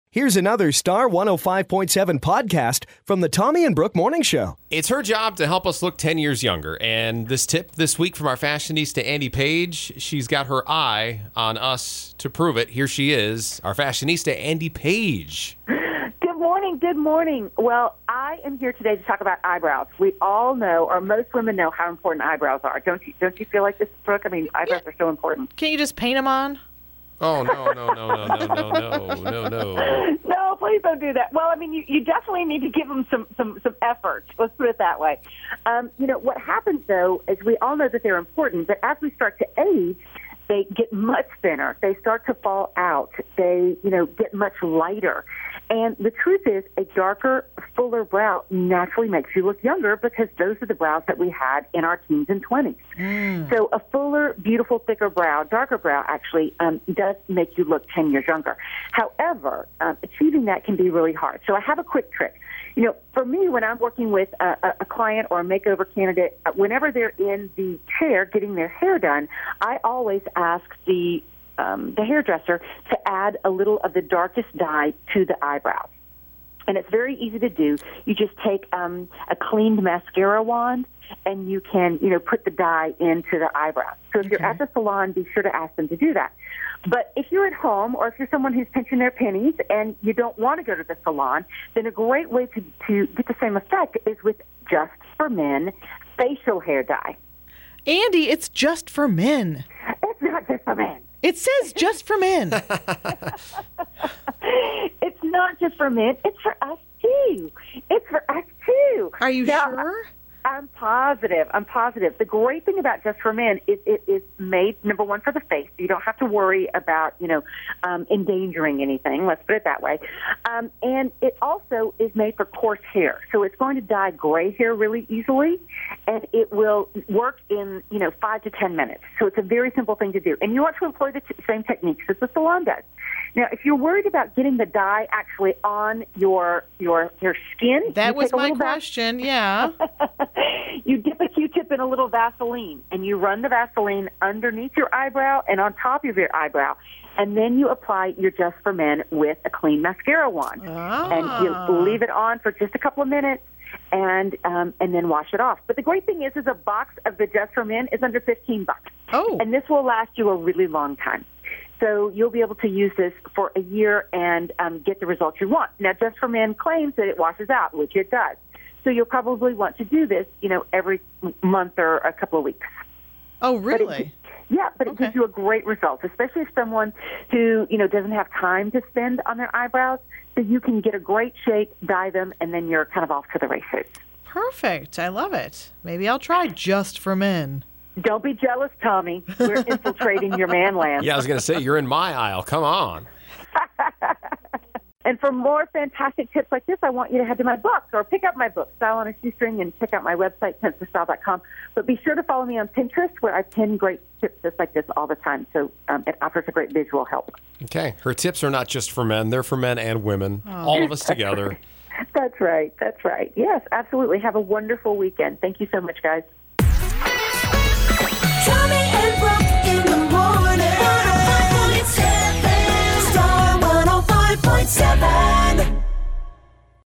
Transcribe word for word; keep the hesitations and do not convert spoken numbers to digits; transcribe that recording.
Here's another Star one oh five point seven podcast from the Tommy and Brooke Morning Show. It's her job to help us look ten years younger. And this tip this week from our fashionista, Andy Page, she's got her eye on us to prove it. Here she is, our fashionista, Andy Page. Good morning, good morning. Well, I am here today to talk about eyebrows. We all know, or most women know, how important eyebrows are. Don't you, don't you feel like this, Brooke? I mean, eyebrows are so important. Can't you just paint them on? Oh, no, no, no, no, no, no, no, no, no. No, please don't do that. Well, I mean, you, you definitely need to give them some, some, some effort. Let's put it that way. Um, you know, what happens, though, is we all know that they're important, but as we start to age, they get much thinner. They start to fall out. They, you know, get much lighter. And the truth is, a darker, fuller brow naturally makes you look younger because those are the brows that we had in our teens and twenties. Mm. So a fuller, beautiful, thicker brow, darker brow actually um, does make you look ten years younger. However, um, achieving that can be really hard. So I have a quick trick. You know, for me, when I'm working with a, a client or a makeover candidate, whenever they're in the chair getting their hair done, I always ask the Um, the hairdresser to add a little of the darkest dye to the eyebrows. And it's very easy to do. You just take um, a cleaned mascara wand and you can, you know, put the dye into the eyebrows. So if okay. you're at the salon, be sure to ask them to do that. But if you're at home or if you're someone who's pinching their pennies and you don't want to go to the salon, then a great way to, to get the same effect is with Just for Men facial hair dye. Andy, it's just for men. It's not just for men. It says just for men. It's not just for men. It's for us, too. It's for us, too. Are you now, sure? I'm positive. I'm positive. The great thing about Just for Men is it is made, number one, for the face. You don't have to worry about, you know, um, endangering anything. Let's put it that way. Um, and it also is made for coarse hair. So it's going to dye gray hair really easily, and it will work in, you know, five to ten minutes. So it's a very simple thing to do. And you want to employ the t- same techniques as the salon does. Now, if you're worried about getting the dye actually on your your your skin, that was my vas- question. Yeah. You dip a Q-tip in a little Vaseline, and you run the Vaseline underneath your eyebrow and on top of your eyebrow, and then you apply your Just for Men with a clean mascara wand, ah. and you leave it on for just a couple of minutes, and um, and then wash it off. But the great thing is, is a box of the Just for Men is under fifteen bucks, oh, and this will last you a really long time. So you'll be able to use this for a year and um, get the results you want. Now, Just for Men claims that it washes out, which it does. So you'll probably want to do this, you know, every month or a couple of weeks. Oh, really? But it, yeah, but it okay. gives you a great result, especially if someone who, you know, doesn't have time to spend on their eyebrows. So you can get a great shape, dye them, and then you're kind of off to the races. Perfect. I love it. Maybe I'll try Just for Men. Don't be jealous, Tommy. We're infiltrating your man land. Yeah, I was going to say, you're in my aisle. Come on. And for more fantastic tips like this, I want you to head to my book or pick up my book, Style on a Shoestring, and check out my website, pence for style dot com. But be sure to follow me on Pinterest, where I pin great tips just like this all the time. So um, it offers a great visual help. Okay. Her tips are not just for men. They're for men and women. Oh. All of us together. That's right. That's right. Yes, absolutely. Have a wonderful weekend. Thank you so much, guys. Tommy and Brooke in the morning. one oh five point seven Star one oh five point seven